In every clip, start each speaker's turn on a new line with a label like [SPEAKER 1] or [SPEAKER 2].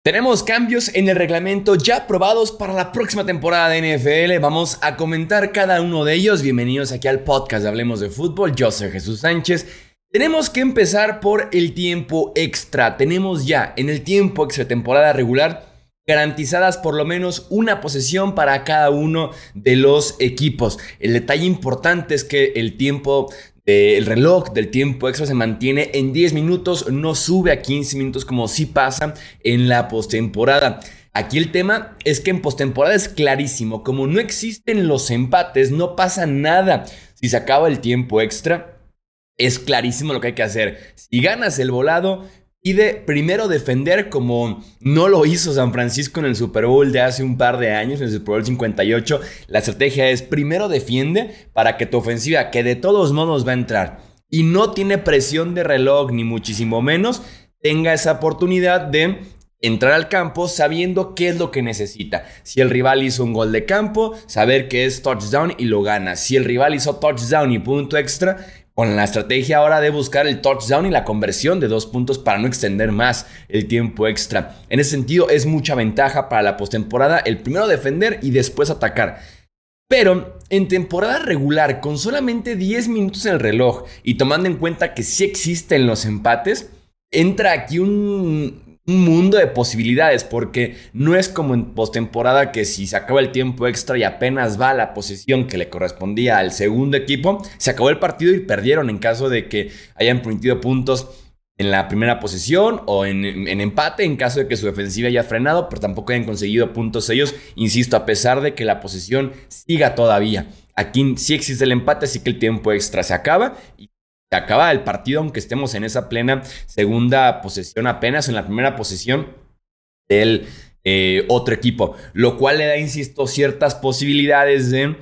[SPEAKER 1] Tenemos cambios en el reglamento ya aprobados para la próxima temporada de NFL. Vamos a comentar cada uno de ellos. Bienvenidos aquí al podcast de Hablemos de Fútbol. Yo soy Jesús Sánchez. Tenemos que empezar por el tiempo extra. Tenemos ya en el tiempo extra temporada regular garantizadas por lo menos una posesión para cada uno de los equipos. El detalle importante es que el tiempo el reloj del tiempo extra se mantiene en 10 minutos, no sube a 15 minutos como sí pasa en la postemporada. Aquí el tema es que en postemporada es clarísimo, como no existen los empates, no pasa nada. Si se acaba el tiempo extra, es clarísimo lo que hay que hacer. Si ganas el volado, pide primero defender como no lo hizo San Francisco en el Super Bowl de hace un par de años, en el Super Bowl 58. La estrategia es primero defiende para que tu ofensiva, que de todos modos va a entrar y no tiene presión de reloj ni muchísimo menos, tenga esa oportunidad de entrar al campo sabiendo qué es lo que necesita. Si el rival hizo un gol de campo, saber que es touchdown y lo gana. Si el rival hizo touchdown y punto extra, con la estrategia ahora de buscar el touchdown y la conversión de 2 puntos para no extender más el tiempo extra. En ese sentido es mucha ventaja para la postemporada el primero defender y después atacar. Pero en temporada regular, con solamente 10 minutos en el reloj y tomando en cuenta que sí existen los empates, entra aquí un mundo de posibilidades, porque no es como en postemporada que si se acaba el tiempo extra y apenas va la posesión que le correspondía al segundo equipo, se acabó el partido y perdieron en caso de que hayan permitido puntos en la primera posesión o en empate en caso de que su defensiva haya frenado, pero tampoco hayan conseguido puntos ellos, insisto, a pesar de que la posesión siga todavía. Aquí sí existe el empate, así que el tiempo extra se acaba y se acaba el partido, aunque estemos en esa plena segunda posesión apenas, en la primera posesión del otro equipo. Lo cual le da, insisto, ciertas posibilidades de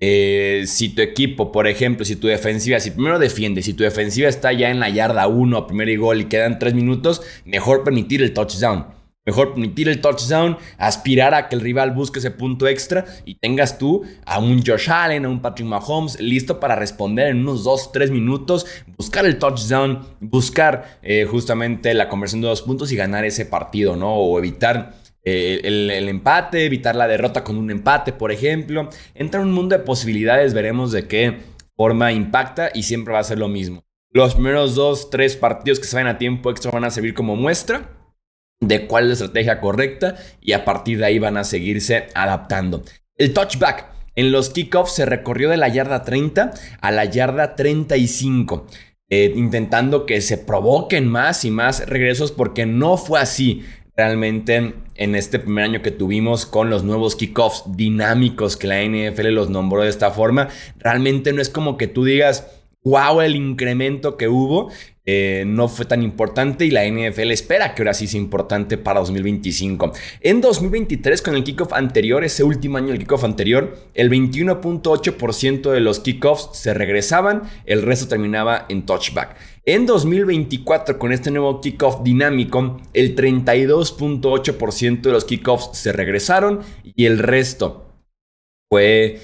[SPEAKER 1] si tu equipo, por ejemplo, si tu defensiva, si primero defiende, si tu defensiva está ya en la yarda 1, primer y gol y quedan 3 minutos, mejor permitir el touchdown. Mejor permitir el touchdown, aspirar a que el rival busque ese punto extra y tengas tú a un Josh Allen, a un Patrick Mahomes listo para responder en unos 2-3 minutos, buscar el touchdown, buscar justamente la conversión de 2 puntos y ganar ese partido, ¿no? O evitar el empate, evitar la derrota con un empate, por ejemplo. Entra un mundo de posibilidades, veremos de qué forma impacta y siempre va a ser lo mismo. Los primeros 2-3 partidos que se vayan a tiempo extra van a servir como muestra de cuál es la estrategia correcta y a partir de ahí van a seguirse adaptando. El touchback en los kickoffs se recorrió de la yarda 30 a la yarda 35, intentando que se provoquen más y más regresos, porque no fue así realmente en este primer año que tuvimos con los nuevos kickoffs dinámicos que la NFL los nombró de esta forma. Realmente no es como que tú digas wow, el incremento que hubo no fue tan importante y la NFL espera que ahora sí sea importante para 2025. En 2023, con el kickoff anterior, ese último año del kickoff anterior, el 21.8% de los kickoffs se regresaban, el resto terminaba en touchback. En 2024, con este nuevo kickoff dinámico, el 32.8% de los kickoffs se regresaron y el resto fue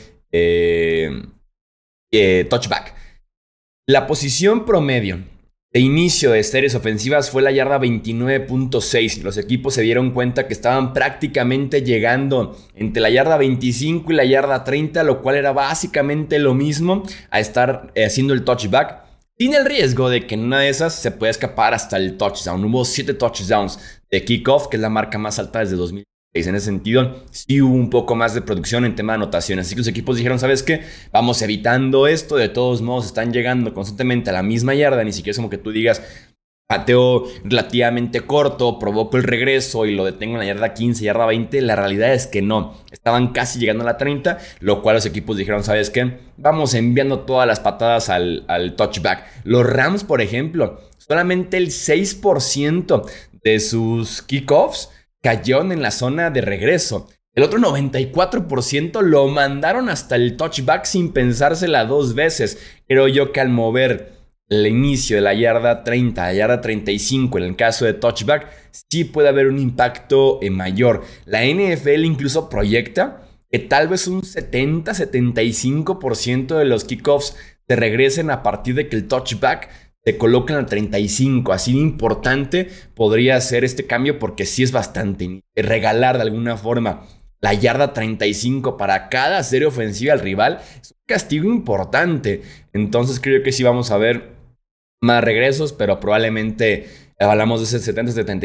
[SPEAKER 1] touchback. La posición promedio de inicio de series ofensivas fue la yarda 29.6. Los equipos se dieron cuenta que estaban prácticamente llegando entre la yarda 25 y la yarda 30, lo cual era básicamente lo mismo a estar haciendo el touchback, sin el riesgo de que en una de esas se pueda escapar hasta el touchdown. Hubo 7 touchdowns de kickoff, que es la marca más alta desde 2000. En ese sentido, sí hubo un poco más de producción en tema de anotaciones. Así que los equipos dijeron, ¿sabes qué? Vamos evitando esto. De todos modos, están llegando constantemente a la misma yarda. Ni siquiera es como que tú digas, pateo relativamente corto, provoco el regreso y lo detengo en la yarda 15, yarda 20. La realidad es que no. Estaban casi llegando a la 30, lo cual los equipos dijeron, ¿sabes qué? Vamos enviando todas las patadas al touchback. Los Rams, por ejemplo, solamente el 6% de sus kickoffs cayeron en la zona de regreso. El otro 94% lo mandaron hasta el touchback sin pensársela 2 veces. Creo yo que al mover el inicio de la yarda 30 a la yarda 35 en el caso de touchback, sí puede haber un impacto mayor. La NFL incluso proyecta que tal vez un 70-75% de los kickoffs se regresen a partir de que el touchback se colocan a 35. Así de importante podría ser este cambio porque sí es bastante. Regalar de alguna forma la yarda 35 para cada serie ofensiva al rival es un castigo importante. Entonces creo que sí vamos a ver más regresos, pero probablemente hablamos de ese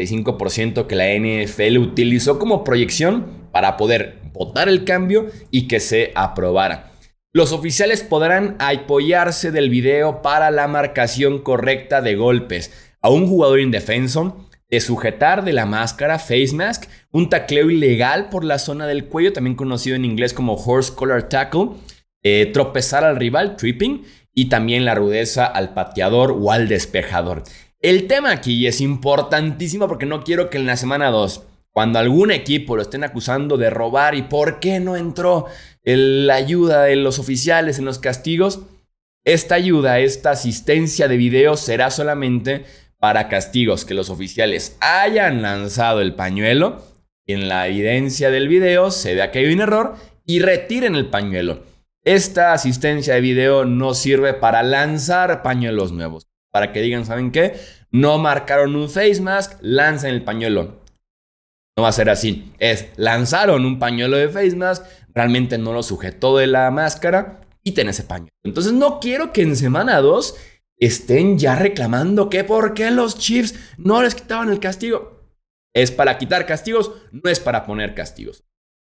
[SPEAKER 1] 70-75% que la NFL utilizó como proyección para poder votar el cambio y que se aprobara. Los oficiales podrán apoyarse del video para la marcación correcta de golpes a un jugador indefenso, de sujetar de la máscara, face mask, un tacleo ilegal por la zona del cuello, también conocido en inglés como horse collar tackle, tropezar al rival, tripping, y también la rudeza al pateador o al despejador. El tema aquí es importantísimo porque no quiero que en la semana 2, cuando algún equipo lo estén acusando de robar y por qué no entró la ayuda de los oficiales en los castigos, esta ayuda, esta asistencia de video será solamente para castigos que los oficiales hayan lanzado el pañuelo y en la evidencia del video se vea que hay un error y retiren el pañuelo. Esta asistencia de video no sirve para lanzar pañuelos nuevos. Para que digan, ¿saben qué? No marcaron un face mask, lancen el pañuelo. No va a ser así. Lanzaron un pañuelo de face mask, realmente no lo sujetó de la máscara, quiten ese pañuelo. Entonces no quiero que en semana 2 estén ya reclamando que por qué los Chiefs no les quitaban el castigo. Es para quitar castigos, no es para poner castigos.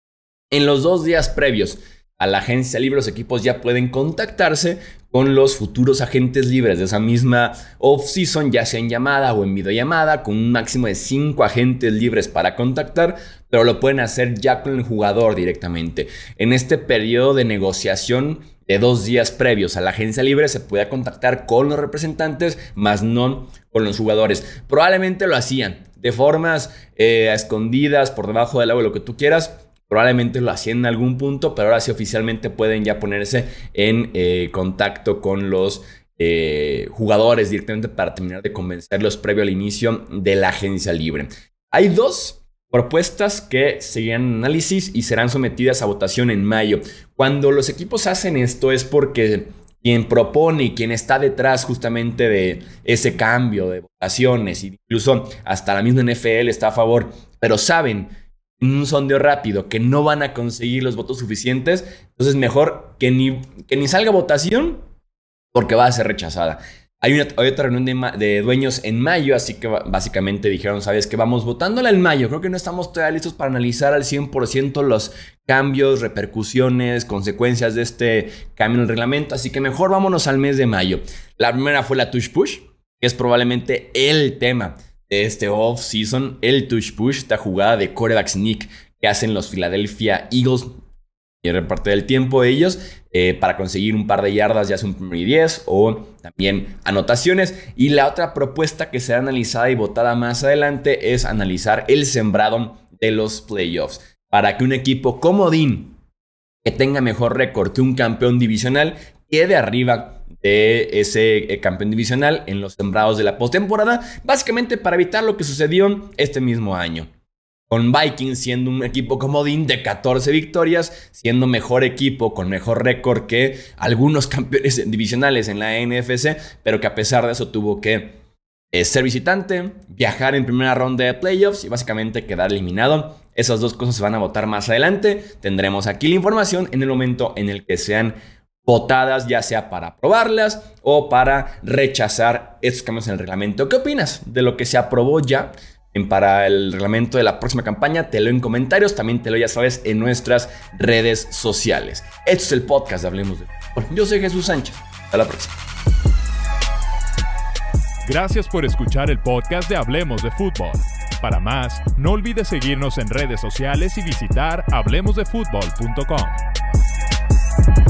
[SPEAKER 1] En los 2 días previos a la agencia libre, los equipos ya pueden contactarse con los futuros agentes libres de esa misma off-season, ya sea en llamada o en videollamada, con un máximo de 5 agentes libres para contactar, pero lo pueden hacer ya con el jugador directamente. En este periodo de negociación de 2 días previos a la agencia libre se puede contactar con los representantes, más no con los jugadores. Probablemente lo hacían de formas escondidas, por debajo del agua, lo que tú quieras. Probablemente lo hacían en algún punto, pero ahora sí oficialmente pueden ya ponerse en contacto con los jugadores directamente para terminar de convencerlos previo al inicio de la agencia libre. Hay 2 propuestas que seguirán en análisis y serán sometidas a votación en mayo. Cuando los equipos hacen esto es porque quien propone y quien está detrás justamente de ese cambio de votaciones, incluso hasta la misma NFL está a favor, pero saben en un sondeo rápido que no van a conseguir los votos suficientes, entonces mejor que ni salga votación porque va a ser rechazada. Hay otra reunión de dueños en mayo, así que básicamente dijeron, ¿sabes qué? Vamos votándola en mayo. Creo que no estamos todavía listos para analizar al 100% los cambios, repercusiones, consecuencias de este cambio en el reglamento, así que mejor vámonos al mes de mayo. La primera fue la tush push, que es probablemente el tema de este off-season, el tush push, esta jugada de quarterback sneak que hacen los Philadelphia Eagles y reparte del tiempo de ellos para conseguir un par de yardas, ya sea un primer y 10 o también anotaciones. Y la otra propuesta que será analizada y votada más adelante es analizar el sembrado de los playoffs para que un equipo comodín que tenga mejor récord que un campeón divisional quede arriba de ese campeón divisional en los sembrados de la postemporada, básicamente para evitar lo que sucedió este mismo año, con Vikings siendo un equipo comodín de 14 victorias, siendo mejor equipo con mejor récord que algunos campeones divisionales en la NFC, pero que a pesar de eso tuvo que ser visitante, viajar en primera ronda de playoffs y básicamente quedar eliminado. Esas 2 cosas se van a votar más adelante. Tendremos aquí la información en el momento en el que sean votadas, ya sea para aprobarlas o para rechazar estos cambios en el reglamento. ¿Qué opinas de lo que se aprobó ya para el reglamento de la próxima campaña? Te leo en comentarios, también te leo, ya sabes, en nuestras redes sociales. Esto es el podcast de Hablemos de Fútbol. Yo soy Jesús Sánchez. Hasta la próxima.
[SPEAKER 2] Gracias por escuchar el podcast de Hablemos de Fútbol. Para más, no olvides seguirnos en redes sociales y visitar hablemosdefutbol.com.